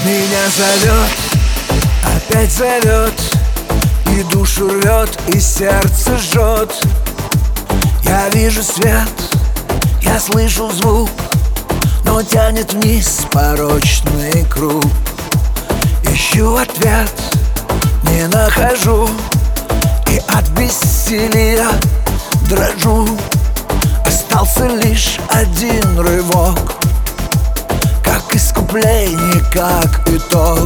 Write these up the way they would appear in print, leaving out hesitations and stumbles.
Меня зовет, опять зовет, и душу рвет, и сердце жжет. Я вижу свет, я слышу звук, но тянет вниз порочный круг. Ищу ответ, не нахожу, и от бессилия дрожу. Остался лишь один рывок, как искупление, как итог.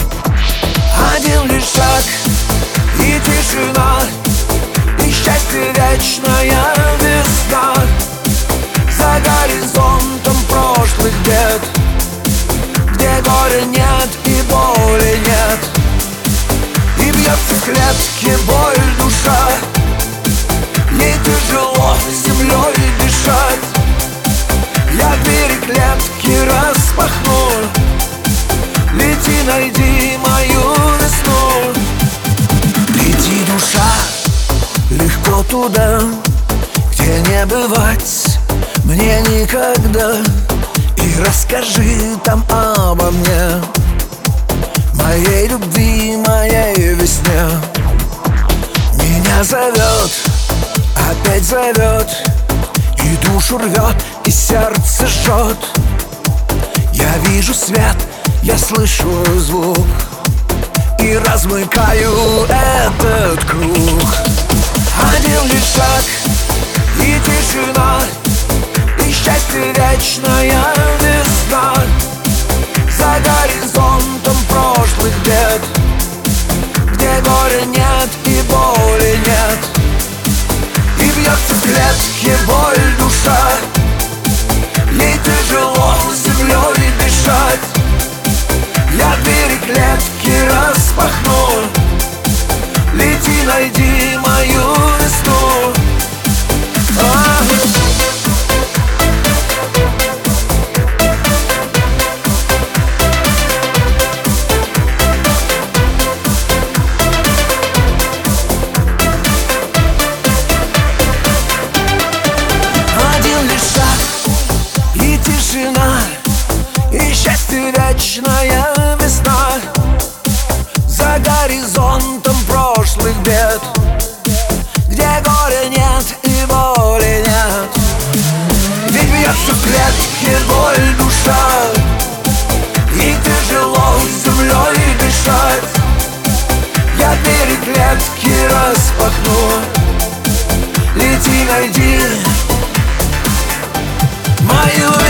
Один лишь шаг и тишина, и счастье вечная весна. За горизонтом прошлых бед, где горя нет и боли нет. И бьется в клетке боль душа, ей тяжело землей дышать. Я двери клетки распахну, лети, найди мою весну. Лети, душа, легко туда, где не бывать мне никогда. И расскажи там обо мне, моей любви, моей весне. Меня зовет, опять зовет, и душу рвет, и сердце жжет. Я вижу свет, я слышу звук, и размыкаю этот круг. Один лишь шаг и тишина, и счастье вечная весна. За горизонтом прошлых бед, где горя нет и боли нет. И бьется в клетке боль душа, ей тяжело землей дышать. Я двери клетки распахну, лети, найди мою весну. Один лишь шаг и тишина, и счастье вечная весна. За горизонтом прошлых бед, где горя нет и боли нет. Ведь бьется в клетке боль душа, и тяжело землей дышать. Я двери клетки распахну, лети, найди мою